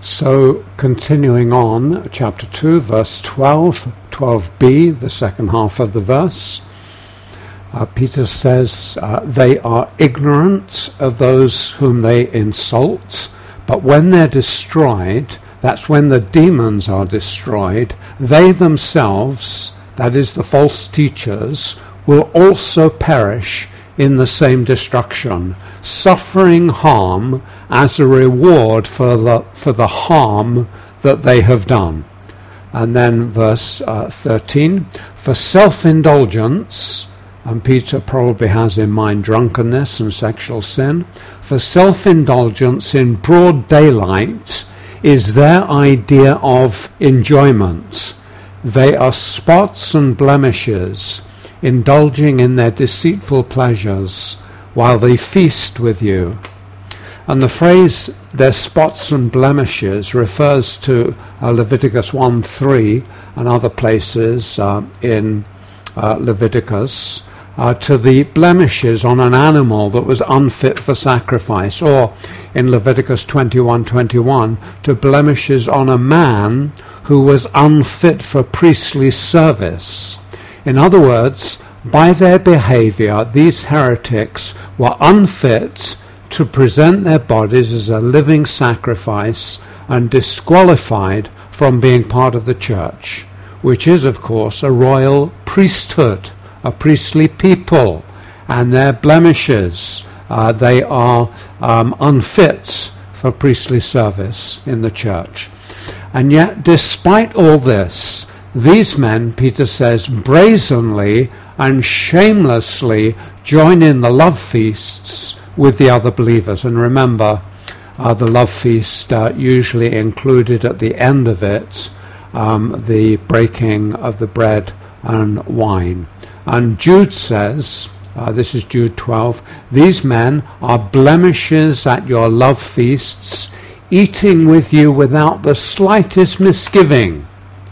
So, continuing on, chapter 2, verse 12, 12b, the second half of the verse, Peter says, they are ignorant of those whom they insult, but when they're destroyed, that's when the demons are destroyed, they themselves, that is the false teachers, will also perish in the same destruction, suffering harm as a reward for the harm that they have done. And then verse 13, for self-indulgence, and Peter probably has in mind drunkenness and sexual sin, for self-indulgence in broad daylight is their idea of enjoyment. They are spots and blemishes, indulging in their deceitful pleasures while they feast with you. And the phrase, their spots and blemishes, refers to Leviticus 1:3 and other places in Leviticus, to the blemishes on an animal that was unfit for sacrifice, or in Leviticus 21:21, to blemishes on a man who was unfit for priestly service. In other words, by their behavior, these heretics were unfit to present their bodies as a living sacrifice and disqualified from being part of the church, which is, of course, a royal priesthood, a priestly people, and their blemishes, they are unfit for priestly service in the church. And yet, despite all this, these men, Peter says, brazenly and shamelessly join in the love feasts with the other believers. And remember, the love feast usually included at the end of it the breaking of the bread and wine. And Jude says, this is Jude 12, these men are blemishes at your love feasts, eating with you without the slightest misgiving,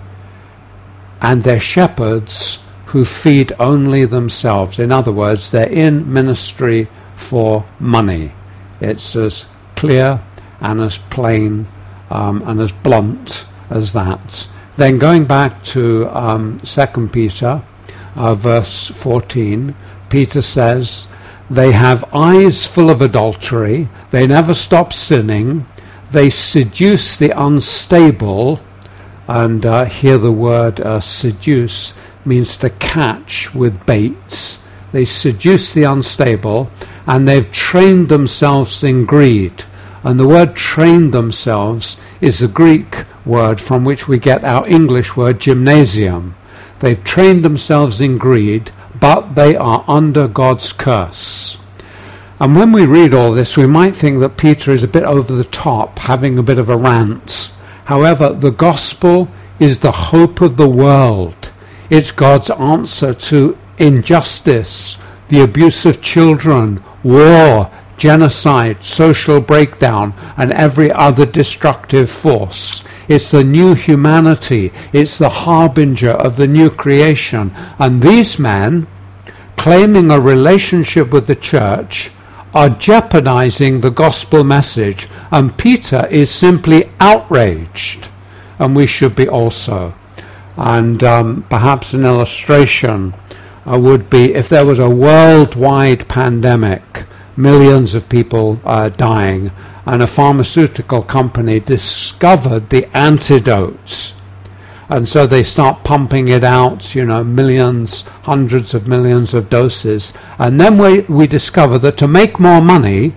and they're shepherds who feed only themselves. In other words, they're in ministry for money. It's as clear and as plain and as blunt as that. Then going back to 2 Peter, verse 14, Peter says, they have eyes full of adultery, they never stop sinning, they seduce the unstable. And here the word seduce means to catch with baits. They seduce the unstable, and they've trained themselves in greed. And the word trained themselves is the Greek word from which we get our English word gymnasium. They've trained themselves in greed, but they are under God's curse. And when we read all this, we might think that Peter is a bit over the top, having a bit of a rant. However, the gospel is the hope of the world. It's God's answer to injustice, the abuse of children, war, genocide, social breakdown, and every other destructive force. It's the new humanity. It's the harbinger of the new creation. And these men, claiming a relationship with the church, are jeopardizing the gospel message, and Peter is simply outraged, and we should be also. And perhaps an illustration would be if there was a worldwide pandemic, millions of people dying, and a pharmaceutical company discovered the antidote. And so they start pumping it out, millions, hundreds of millions of doses. And then we discover that to make more money,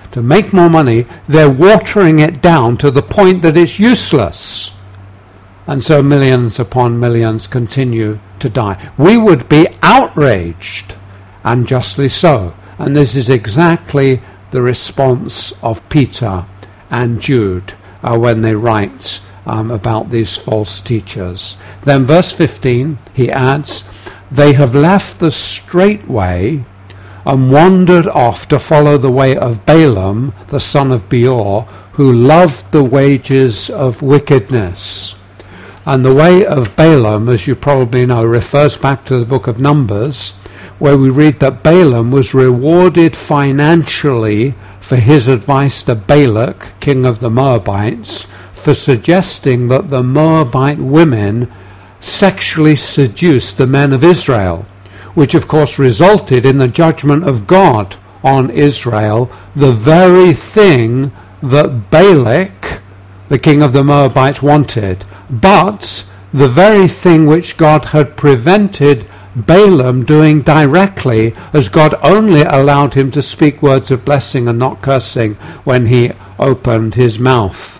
they're watering it down to the point that it's useless. And so millions upon millions continue to die. We would be outraged, and justly so. And this is exactly the response of Peter and Jude when they write about these false teachers. Then verse 15, he adds, they have left the straight way and wandered off to follow the way of Balaam, the son of Beor, who loved the wages of wickedness. And the way of Balaam, as you probably know, refers back to the book of Numbers, where we read that Balaam was rewarded financially for his advice to Balak, king of the Moabites, for suggesting that the Moabite women sexually seduced the men of Israel, which of course resulted in the judgment of God on Israel, the very thing that Balak, the king of the Moabites, wanted, but the very thing which God had prevented Balaam doing directly, as God only allowed him to speak words of blessing and not cursing when he opened his mouth.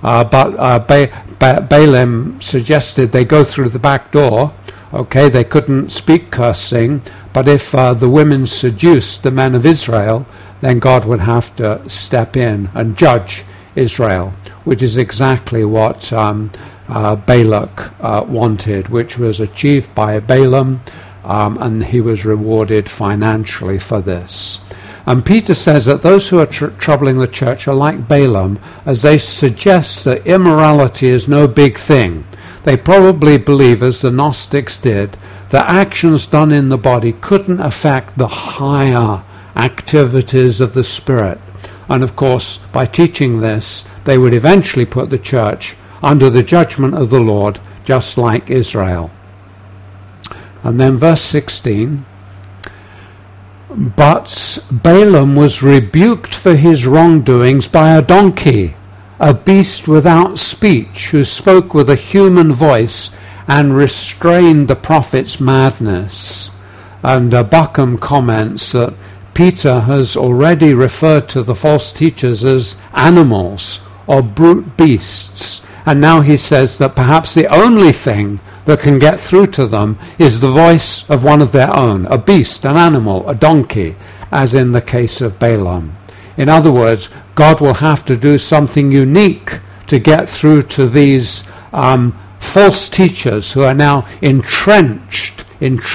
Balaam suggested they go through the back door. Okay, they couldn't speak cursing, but if the women seduced the men of Israel, then God would have to step in and judge Israel, which is exactly what Balak wanted, which was achieved by Balaam, and he was rewarded financially for this. And Peter says that those who are troubling the church are like Balaam, as they suggest that immorality is no big thing. They probably believe, as the Gnostics did, that actions done in the body couldn't affect the higher activities of the spirit. And of course, by teaching this, they would eventually put the church under the judgment of the Lord, just like Israel. And then verse 16, but Balaam was rebuked for his wrongdoings by a donkey, a beast without speech, who spoke with a human voice and restrained the prophet's madness. And Buckham comments that Peter has already referred to the false teachers as animals or brute beasts. And now he says that perhaps the only thing that can get through to them is the voice of one of their own, a beast, an animal, a donkey, as in the case of Balaam. In other words, God will have to do something unique to get through to these false teachers who are now entrenched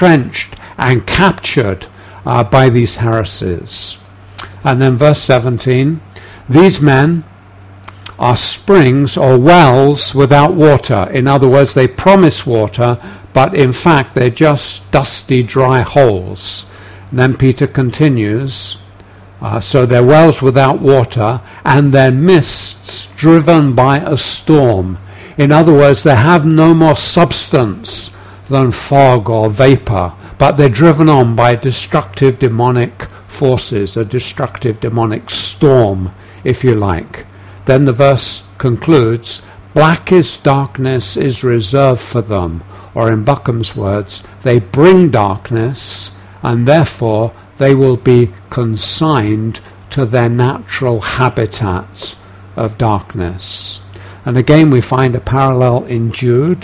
and captured by these heresies. And then verse 17, these men are springs or wells without water. In other words, they promise water, but in fact they're just dusty, dry holes. And then Peter continues, so they're wells without water, and they're mists driven by a storm. In other words, they have no more substance than fog or vapor, but they're driven on by destructive demonic forces, a destructive demonic storm, if you like. Then the verse concludes, blackest darkness is reserved for them, or in Buckham's words, they bring darkness, and therefore they will be consigned to their natural habitat of darkness. And again we find a parallel in Jude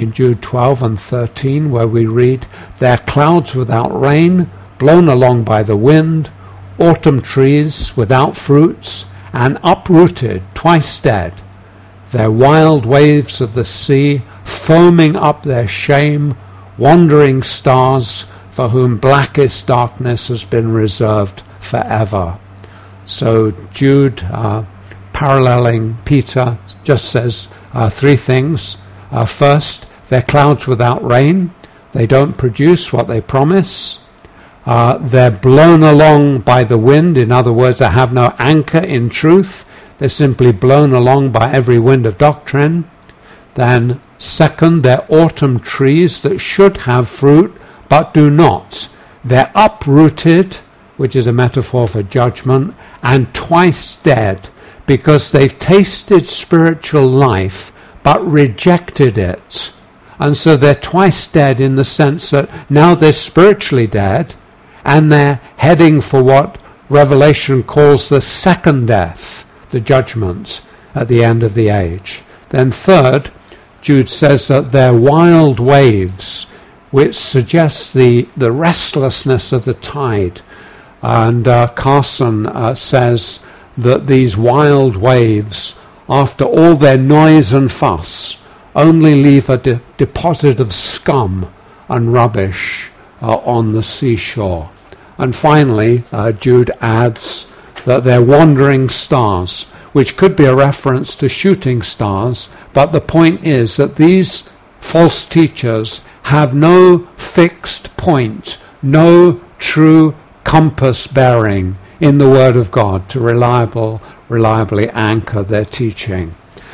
12 and 13, where we read, they're clouds without rain, blown along by the wind, autumn trees without fruits, and uprooted, twice dead. They're wild waves of the sea, foaming up their shame, wandering stars for whom blackest darkness has been reserved forever. So Jude, paralleling Peter, just says three things. First, they're clouds without rain. They don't produce what they promise. They're blown along by the wind. In other words, they have no anchor in truth. They're simply blown along by every wind of doctrine. Then, second, they're autumn trees that should have fruit, but do not. They're uprooted, which is a metaphor for judgment, and twice dead, because they've tasted spiritual life, but rejected it. And so they're twice dead in the sense that now they're spiritually dead, and they're heading for what Revelation calls the second death, the judgment at the end of the age. Then third, Jude says that they're wild waves, which suggests the restlessness of the tide. And Carson says that these wild waves, after all their noise and fuss, only leave a deposit of scum and rubbish on the seashore. And finally, Jude adds that they're wandering stars, which could be a reference to shooting stars, but the point is that these false teachers have no fixed point, no true compass bearing in the Word of God to reliably anchor their teaching.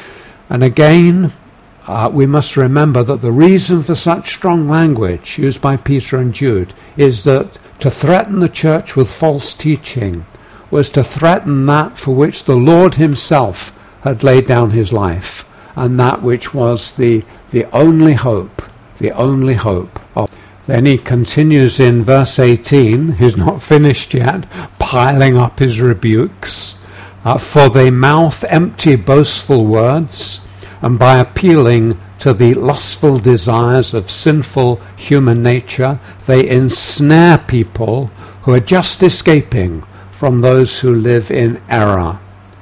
And again, we must remember that the reason for such strong language used by Peter and Jude is that to threaten the church with false teaching was to threaten that for which the Lord himself had laid down his life, and that which was the only hope of. Then he continues in verse 18, he's not finished yet, piling up his rebukes. For they mouth empty boastful words, and by appealing to the lustful desires of sinful human nature, they ensnare people who are just escaping from those who live in error.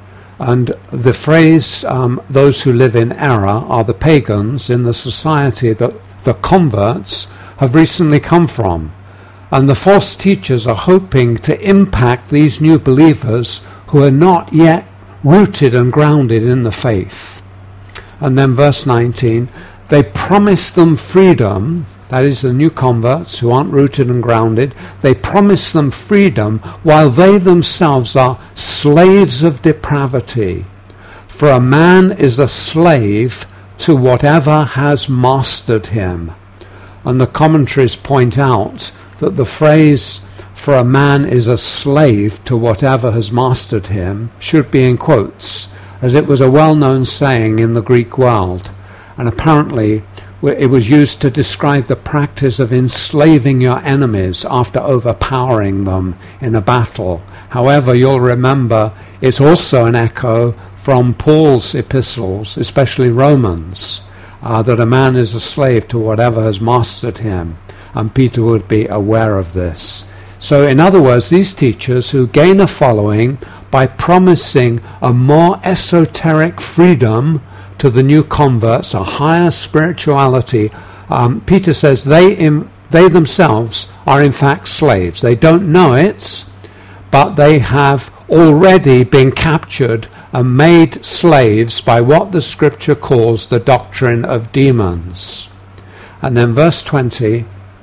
And the phrase, those who live in error, are the pagans in the society that the converts have recently come from. And the false teachers are hoping to impact these new believers who are not yet rooted and grounded in the faith. And then verse 19, they promise them freedom, that is the new converts who aren't rooted and grounded, they promise them freedom while they themselves are slaves of depravity. For a man is a slave to whatever has mastered him. And the commentaries point out that the phrase, for a man is a slave to whatever has mastered him, should be in quotes, as it was a well-known saying in the Greek world. And apparently it was used to describe the practice of enslaving your enemies after overpowering them in a battle. However, you'll remember it's also an echo from Paul's epistles, especially Romans, that a man is a slave to whatever has mastered him. And Peter would be aware of this. So in other words, these teachers who gain a following by promising a more esoteric freedom to the new converts, a higher spirituality, Peter says they themselves are in fact slaves. They don't know it, but they have already been captured and made slaves by what the scripture calls the doctrine of demons. And then verse 20,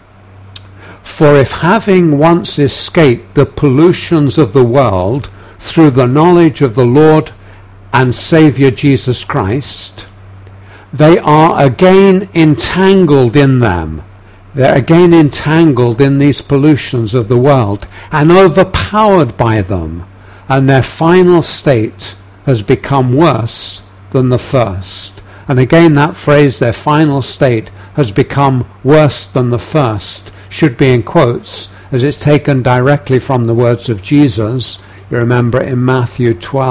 for if having once escaped the pollutions of the world through the knowledge of the Lord and Saviour Jesus Christ, they are again entangled in them. They're again entangled in these pollutions of the world and overpowered by them, and their final state has become worse than the first. And again, that phrase, their final state has become worse than the first, should be in quotes, as it's taken directly from the words of Jesus. You remember in Matthew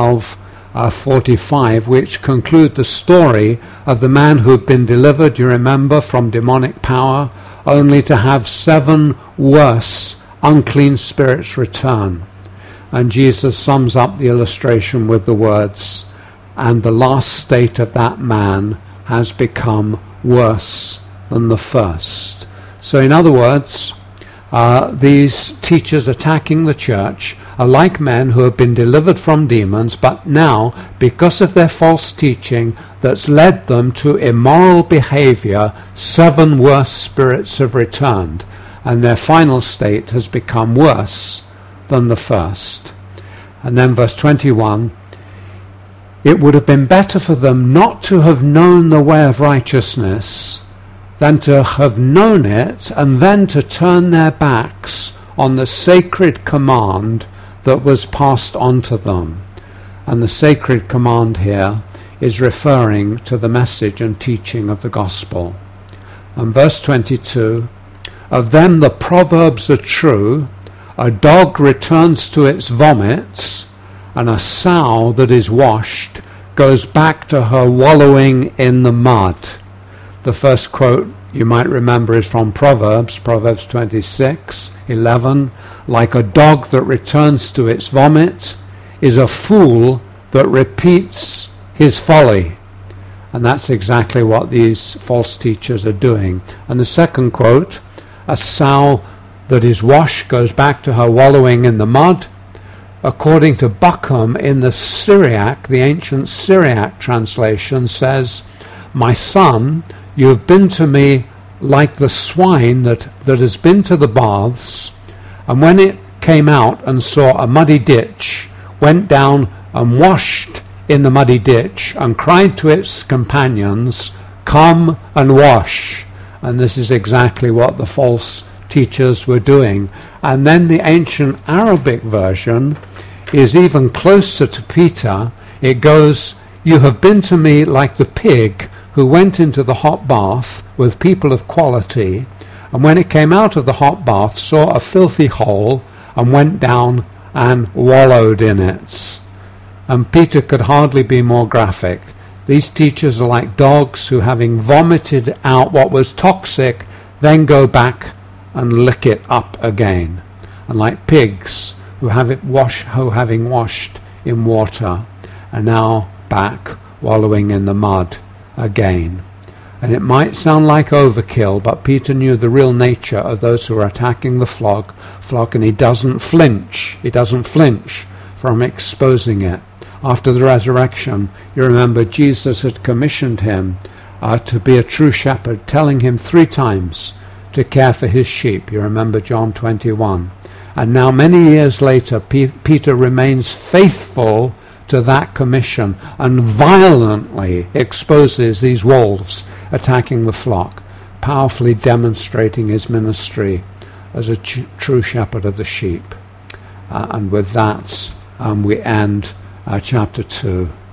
12:45, which conclude the story of the man who had been delivered, you remember, from demonic power, only to have 7 worse unclean spirits return. And Jesus sums up the illustration with the words, and the last state of that man has become worse than the first. So in other words, these teachers attacking the church are like men who have been delivered from demons, but now, because of their false teaching that's led them to immoral behavior, 7 worse spirits have returned, and their final state has become worse than the first. And then verse 21, it would have been better for them not to have known the way of righteousness than to have known it and then to turn their backs on the sacred command that was passed on to them. And the sacred command here is referring to the message and teaching of the gospel. And verse 22, of them the proverbs are true, a dog returns to its vomit, and a sow that is washed goes back to her wallowing in the mud. The first quote you might remember is from Proverbs 26:11. Like a dog that returns to its vomit is a fool that repeats his folly. And that's exactly what these false teachers are doing. And the second quote, a sow that is washed goes back to her wallowing in the mud. According to Buckham in the Syriac, the ancient Syriac translation says, my son, you have been to me like the swine that has been to the baths, and when it came out and saw a muddy ditch, went down and washed in the muddy ditch and cried to its companions, "Come and wash." And this is exactly what the false teachers were doing. And then the ancient Arabic version is even closer to Peter. It goes, "You have been to me like the pig who went into the hot bath with people of quality, and when it came out of the hot bath saw a filthy hole and went down and wallowed in it." And Peter could hardly be more graphic. These teachers are like dogs who, having vomited out what was toxic, then go back and lick it up again. And like pigs who having washed in water, are now back wallowing in the mud again. And it might sound like overkill, but Peter knew the real nature of those who were attacking the flock, and he doesn't flinch. He doesn't flinch from exposing it. After the resurrection, you remember Jesus had commissioned him to be a true shepherd, telling him 3 times to care for his sheep. You remember John 21. And now many years later, Peter remains faithful to that commission and violently exposes these wolves attacking the flock, powerfully demonstrating his ministry as a true shepherd of the sheep. And with that, we end chapter 2.